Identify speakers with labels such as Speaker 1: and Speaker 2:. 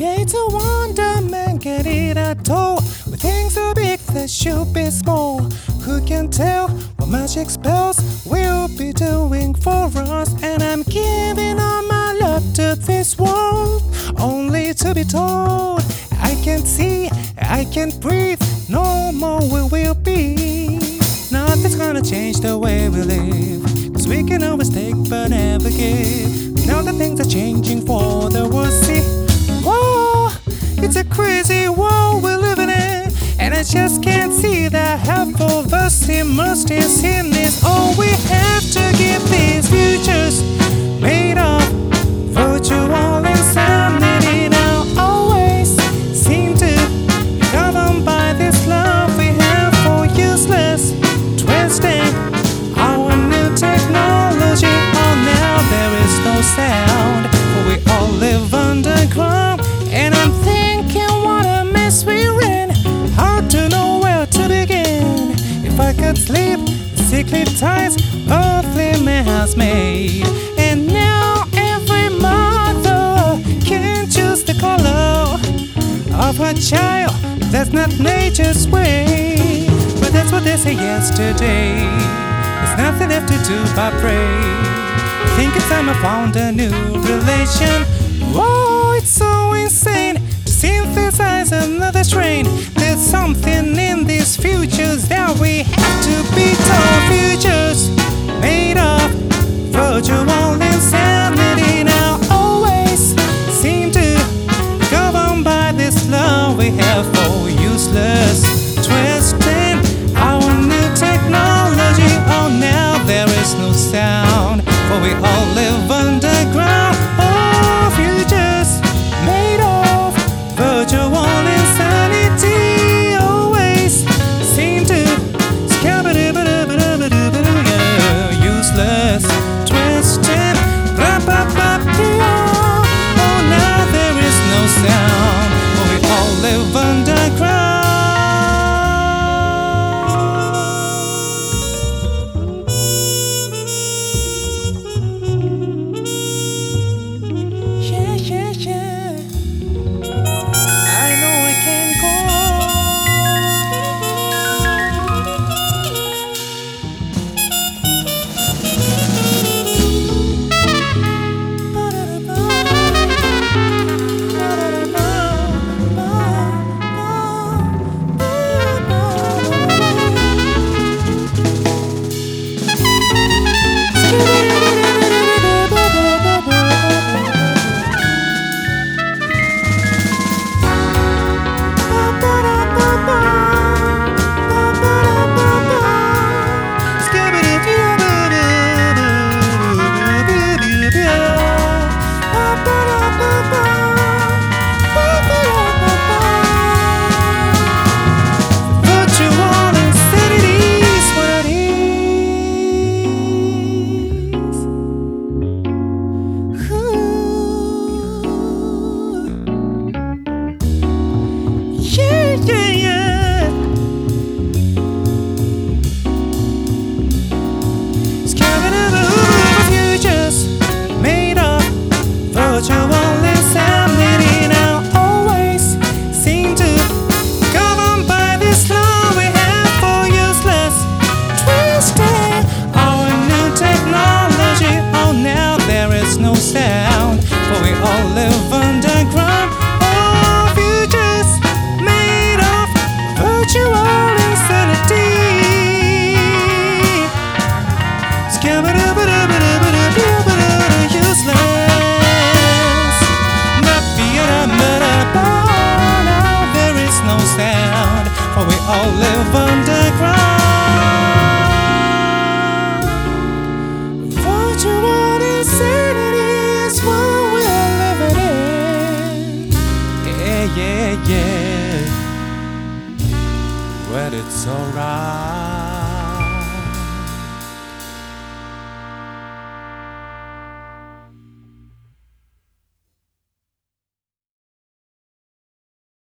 Speaker 1: Create a wonderment, get it at all. When things are big, they should be small. Who can tell what magic spells will be doing for us? And I'm giving all my love to this world, only to be told I can't see, I can't breathe, no more we will be. Nothing's gonna change the way we live, 'cause we can always take but never give. Now that things are changing for the worse, see. Whoa, it's a crazy world we're living in, and I just can't see that half of us immersed in sin is all we have to give these futures made of virtual insanity. Now always seem to be governed by this love we have for useless twisting our new technology. Oh, now there is no sound, for we all live underground. And I'm thinking what a mess we're in, hard to know where to begin. If I could sleep the secret ties earthly man has made. And now every mother can choose the color of her child. That's not nature's way, but that's what they say yesterday. There's nothing left to do but pray. I think it's time I found a new relation. Whoa, it's so insane to synthesize another strain. There's something in these futures that we have to be told. Futures made of virtual insanity. Now always seem to be governed by this love we have for useless twisting our new technology. Oh, now there is no sound, for we all live underground. Oh, futures made of virtual insanity always seem to useless twisting. Oh, now there is no sound, for we all live underground. Sound, for we all live underground. Oh, futures made of virtual insanity. Useless. Now there is no sound, for we all live underground. Virtual insanity, yeah, yeah, well, it's alright.